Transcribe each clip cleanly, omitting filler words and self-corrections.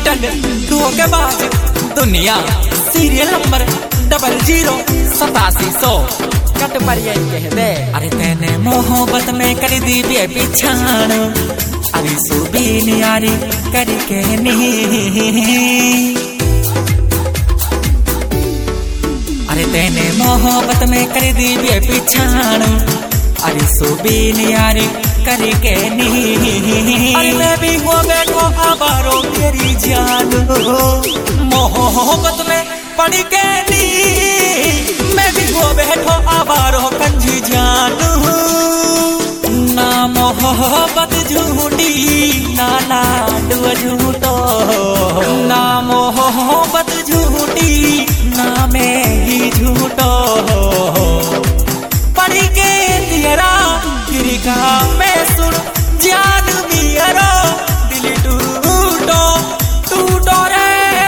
Digital धोखेबाज दुनिया serial number 008700 कट पर यही कह दे। अरे तेने मोहब्बत में कर दी बे पिछाण अभी सुबी नियारी करके नहीं। अरे तेने मोहब्बत में कर दी बे पिछाण अरे सुबी नियारी करके नहीं। अरे मैं भी हो बैठो आबारो मेरी जान मोहब्बत में पड़ के नहीं। मैं भी हो बैठो आबारो कंजी जान ना मोहब्बत झूठी ना लाडू झूठो ना मोहब्बत झूठी ना मैं ही झूठो पड़ के तेरा गिरिका मैं सुन जान मियारो दिल टूटो टूटो रे।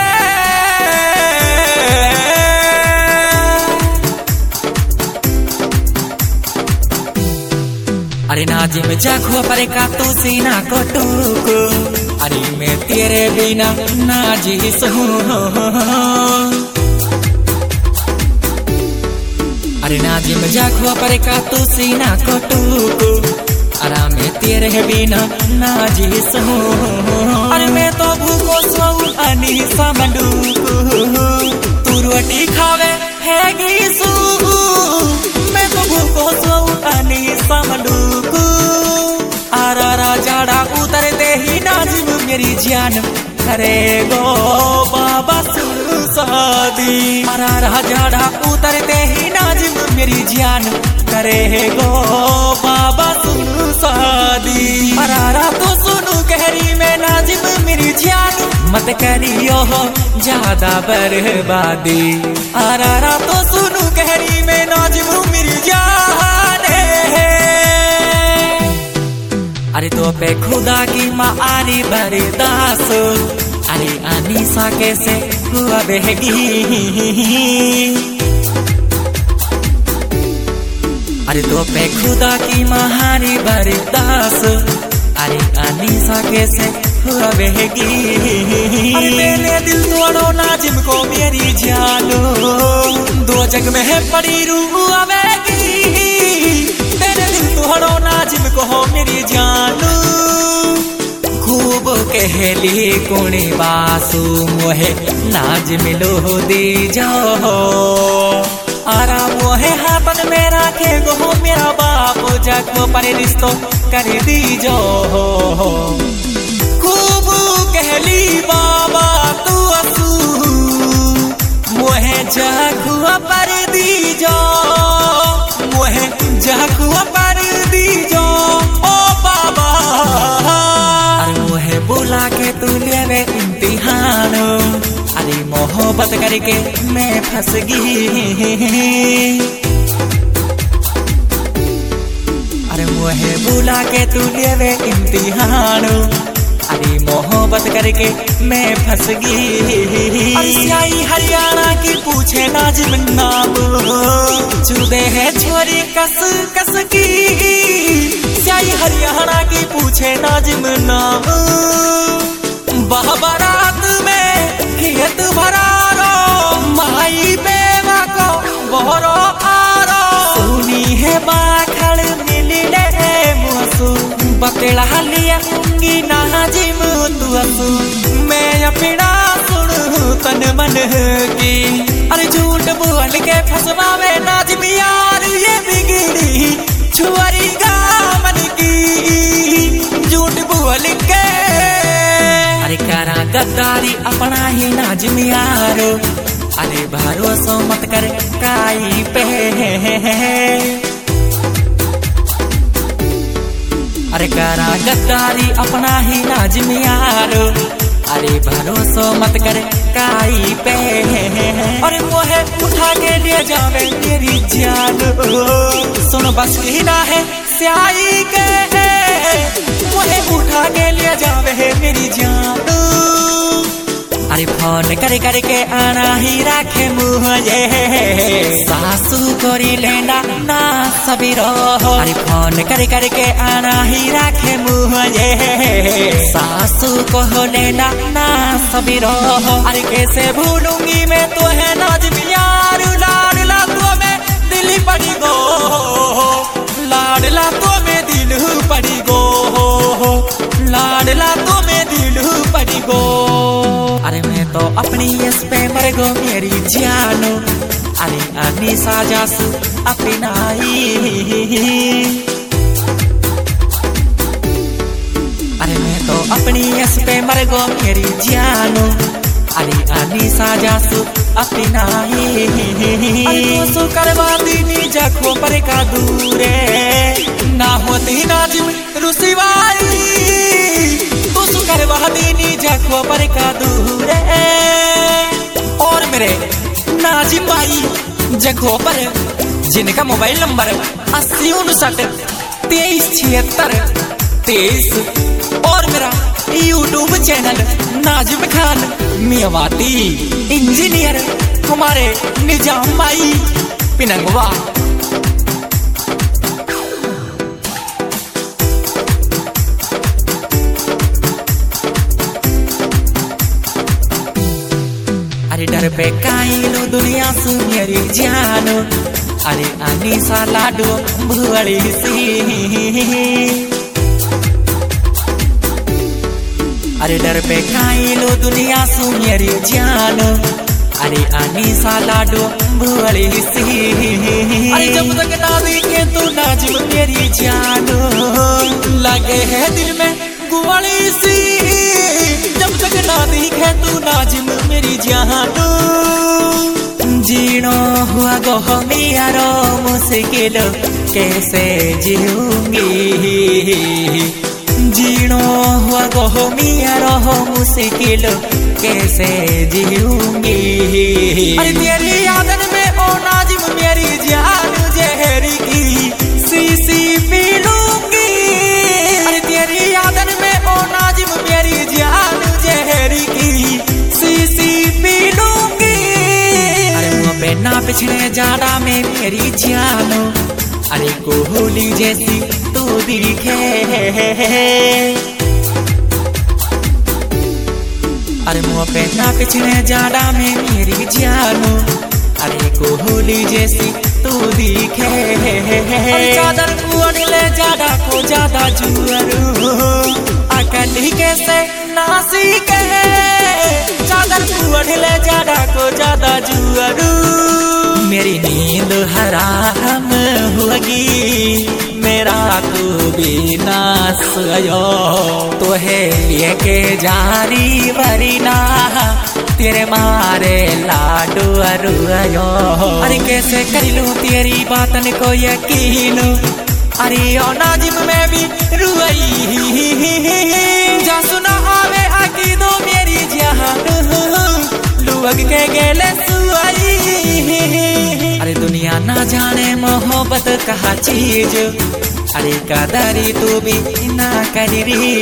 अरे नाजी में जाखो परे का तू सीना को टूको अरे मैं तेरे बिना नाजी सहूं। अरे नाजी में जाखो परे का तू सीना को टूको अरे मैं तेरे बिना नाजी सहूं। अरे मैं तो भूखो सोऊं अनी समडूको तू रोटी खावे है गीसू। मैं तो भूखो सोऊं अनी समडूको आरा जाड़ा उतरते ही नाजिम मेरी जान करे गो बाबा शादी। आरा जाड़ा उतरते ही नाजिम मेरी जान करे गो बाबा शादी। आरा तो सुनू कहरी में नाजिम मेरी जान मत करियो ज्यादा बर्बादी। आरा तो सुनू कहरी में नाजिम मेरी जान अरे तो पे खुदा की मारी बरदास अरे अनीसा कैसे हुआ बहगी। अरे तो पे खुदा की मारी बरदास अरे अनीसा कैसे हुआ बहगी। अरे मैंने दिल तोड़ो नाजिम को मेरी जानो दो जग में है पड़ी रूह आवेगी। तेरे दिल तोड़ो नाजिम को मेरी जानो खूब कहली कुणी बासु मोहे नाज मिलो दी जाओ। आरा मोहे हाथन में राखे गो मेरा बाप जगो पर रिश्तो कर दी जो। खूब कहली बाबा तू असू मोहे जगुआ पर दी जो मोहे जगुआ पर दी जो ओ बाबा। अरे मोहे बुला के तू लेवे इम्तिहान अरे मोहब्बत करके मैं फंस गई। अरे मोहे बुला के तू लेवे इम्तिहान अरे मोहब्बत करके मैं फंस गई। स्याही हरियाणा की पूछे नाजिम नाम चुदे है छोरी कस कस की। स्याही हरियाणा की पूछे नाजिम नाम बारात में खेत भरा रो माई बेवा को बोरो आरो सुनी है बाखड़ मिलने मुसु बकड़ा लिया उंगी नाजिम तू असू। मैं अपना सुन तन मन की अरे झूठ बोल के फसवावे नाजिम यार ये बिगड़ी छुआरी गा मन की झूठ बोल के अरे करा गद्दारी अपना ही नाजिम यारो अरे भरोसा मत कर काई पे। अरे करा गद्दारी अपना ही नाजिम यारो अरे भरोसा मत कर काई पे। अरे मोहे उठा के ले जावे मेरी जान सुन बस ही ना है स्याही के मोहे उठा के ले जावे मेरी जान। अरे फोन कर करके आना ही राखे मुझे सासू कोरी लेना ना सबीरो अरे फोन कर करके आना ही राखे मुझे सासू को लेना ना सबीरो अरे कैसे भूलूंगी मैं तो है नाज़िम यार लाडला तो मैं दिल पड़ी गो लाडला तो मैं दिल पड़ी गो लाडला तो मैं दिल पड़ी गो अरे मैं तो अपनी इस पे मर गो मेरी जानो अरे अनीसा जासू अपनाई अरे मैं तो अपनी इस पे मर गो मेरी जानो अरे अनीसा जासू अपनाई तो करवा दीनी जखों पर का दूरे ना होती नाज़िम रुसवाई तो करवा दीनी जखों पर का दूरे और मेरे नाज़िम भाई जखों पर जिनका मोबाइल नंबर 8059237623 और मेरा यूट्यूब चैनल नाज़िम खान मियावाती इंजीनियर हमारे निजाम भाई पिनंगवा अरे डर पे काई लो दुनिया सु मेरी जानो अरे अनीसा लाडो भुअड़ी सी अरे डर पे खाई लो दुनिया सु मेरी जानो अरे अनीसा लाडो भुअड़ी सी अरे जब तक ना देखे तो नाज़िम मेरी जानो लगे है दिल में गुवाली सी जब तक ना देखे तो नाज़िम मेरी जानो जीनो हुआ गो मेरा मुश्किल कैसे जीऊंगी जीनो हुआ गो मेरा मुश्किल कैसे जीऊंगी अरे तेरी यादन में ओ नाज़िम मेरी जान जहरी की शीशी पी लूंगी अरे तेरी यादन में ओ नाज़िम मेरी जान जहरी की शीशी पी लूंगी अरे मुँह पे ना पिछड़े जाड़ा में मेरी जानो अरे कोहली जैसी तू दिखे अरे मुँह पे ना पिछड़े जाड़ा में मेरी जानो अरे कोहली जैसी तू दिखे चादर कुआन ले जाड़ा को ज्यादा जुअरू अकली कैसे नासी कहे चादर कुआन ले जाड़ा को ज्यादा जुअरू मेरी नींद हराम होगी मेरा तू भी ना सोयो तो है लेके जारी वरीना तेरे मारे लाडू अरुयो अरे कैसे कर लूं तेरी बातन को यकीन अरे ओ नाज़िम में भी रुई जा सुना आवे आकी दो मेरी जान लुग के गेले सुई अरे दुनिया ना जाने मोहब्बत कहा चीज अरे कदरी तू भी ना करी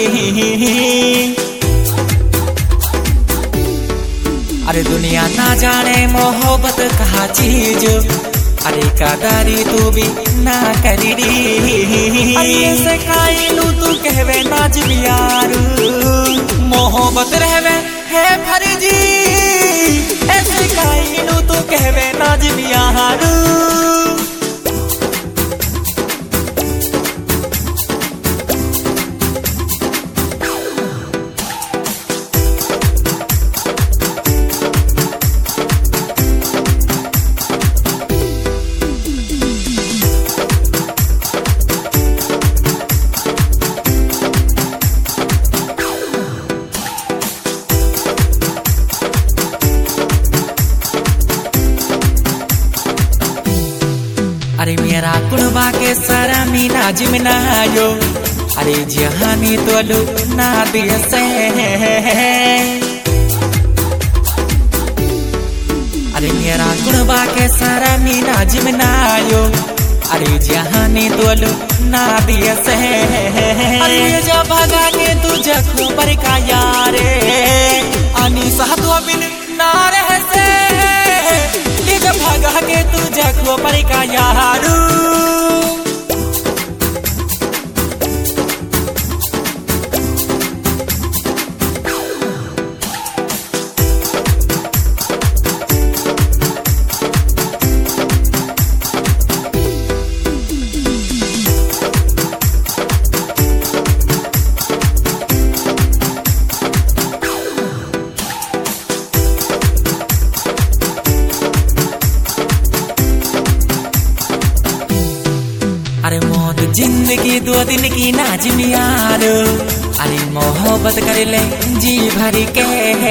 अरे दुनिया ना जाने मोहब्बत कहा चीज अरे कदरी तू भी ना करी ऐसे खाई लू तू कहवे नाज़िम यार मोहब्बत रहवे है फर्जी ऐसे खाई लू तू कहवे नाज़िम यार अरे मेरा कुड़बा के सारा मी नाज़िम नायो अरे जहानी तोलू ना दिया से अरे मेरा कुड़बा के सारा मी नाज़िम नायो अरे जहानी तोलू ना दिया से अरे जब भगा के तू जखों पर का यारे अनीसा तो बिन के तू जखो पर का यारू अरे मौत जिंदगी 2 दिन की नाजिम यार अरे मोहब्बत कर ले जी भर के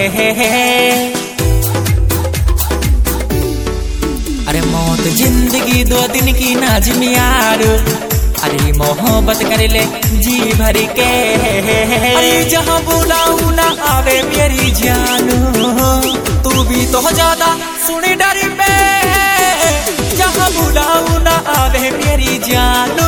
अरे मौत जिंदगी 2 दिन की नाजिम यार अरे मोहब्बत कर ले जी भर के अरे जहाँ बुलाऊं ना आवे मेरी जानू तू भी तो ज्यादा सुनी डर पे जहाँ बुलाऊं ना आवे मेरी जानू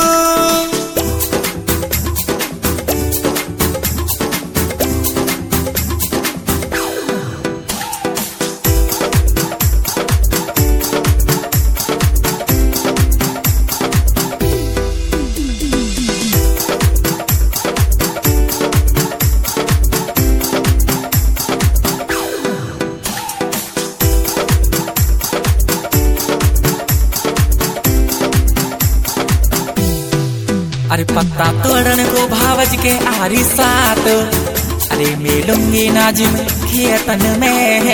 अरे पत्ता तोड़न को भावज के आरी साथ अरे मिलूंगी नाजिम खेतन में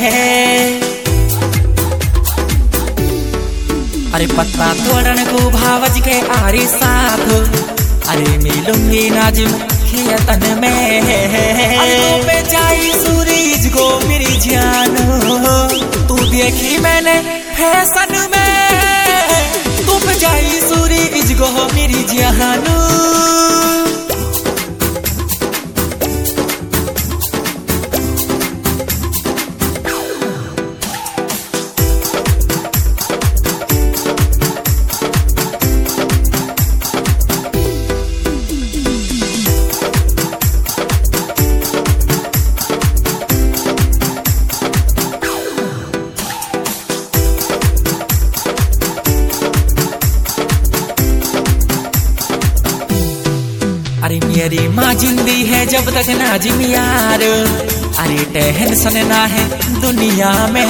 अरे पत्ता तोड़न को भावज के आरी साथ अरे मिलूंगी नाजिम खेतन में अरे पे जाई सूरज को मेरी जानू तू देखी मैंने फैशन में जाई सूरज को मेरी जानू अरे मेरी माँ जिंदी है जब तक नाजिम यार अरे टेंशन ना है दुनिया में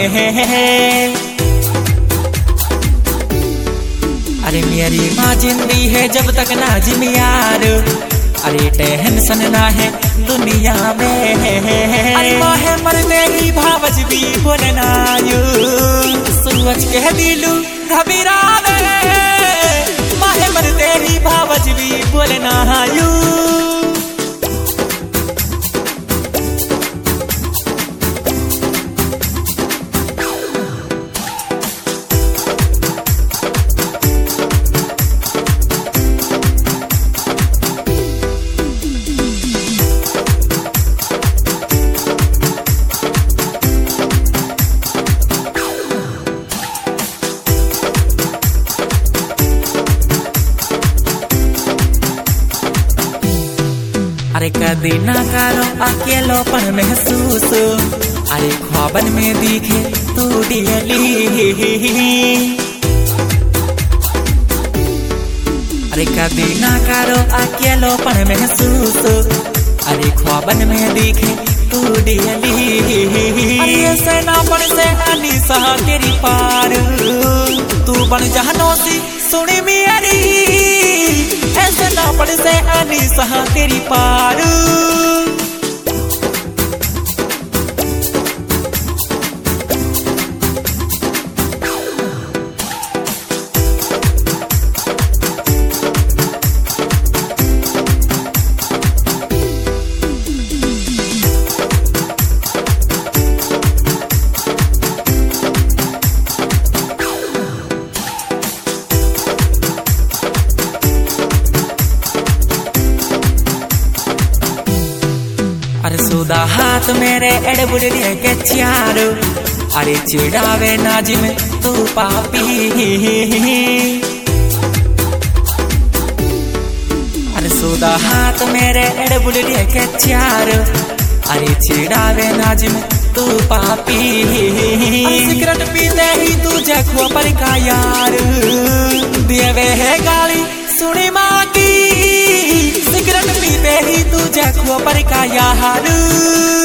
अरे मेरी माँ जिंदी है जब तक नाजिम यार अरे टेंशन ना है दुनिया में अरे माहे मरते ही भावज भी बोलना सूरज कह दिलू घबरा माहे मरते ही भावज भी बोलना अरे कदी ना करो अकेलोपन महसूस अरे ख्वाबन में दिखे तू डियली अरे कदी ना करो अकेलोपन महसूस अरे ख्वाबन में दिखे तू डियली अरे ऐसे ना पड़ से अनीसा तेरी पार तू बन जहनों सी सुनी मेरी ऐसे ना पड़ से अनीसा तेरी पार अरे सुदा हाथ मेरे एडबुड दिए के चारो अरे चिड़ावे नाजिम तू पापी अरे सुदा हाथ मेरे एडबुड दिए के चारो अरे चिड़ावे नाजिम तू पापी। सिगरेट पीते ही तुझे खो पर का यार देवे है गाली सुनी माँ की। सिगरेट पीते ही तुझे खो पर का यार